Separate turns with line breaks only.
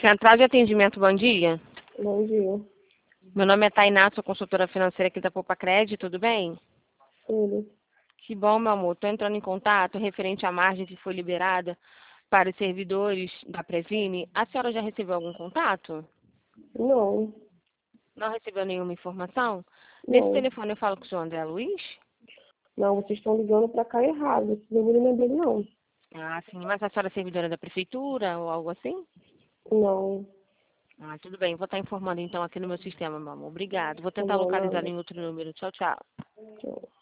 Central de Atendimento, bom dia.
Bom dia.
Meu nome é Tainá, sou consultora financeira aqui da Poupa Crédito, tudo bem?
Tudo.
Que bom, meu amor. Estou entrando em contato referente à margem que foi liberada para os servidores da Previne. A senhora já recebeu algum contato?
Não,
Não recebeu nenhuma informação? Nesse
não.
telefone eu falo com o senhor André Luiz?
Não, vocês estão ligando para cá errado. Esse número não é dele, não.
Ah, sim. Mas a senhora é servidora da prefeitura ou algo assim?
Não,
Ah, tudo bem. Vou estar informando então aqui no meu sistema, meu amor. Obrigado. Vou
tá
tentar
bom,
localizar
nada.
em outro número. Tchau, tchau.
Tchau.